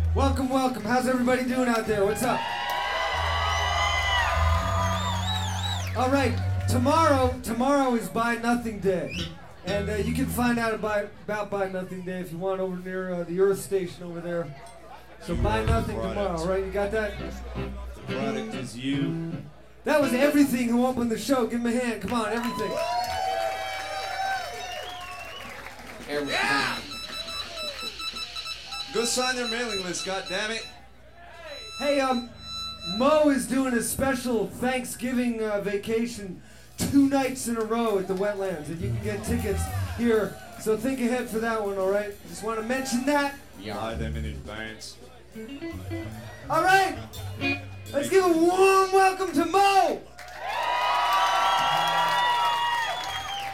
Welcome, welcome. How's everybody doing out there? What's up? All right, tomorrow is Buy Nothing Day. And you can find out about Buy Nothing Day if you want over near the Earth Station over there. So Buy Nothing tomorrow, right? You got that? The product is you. That was Everything who opened the show. Give him a hand. Come on, Everything. Yeah! Go sign their mailing list, goddammit. Hey, Mo is doing a special Thanksgiving vacation 2 nights in a row at the Wetlands, and you can get tickets here. So think ahead for that one, all right? Just want to mention that. Buy them in advance. All right, let's give a warm welcome to Mo.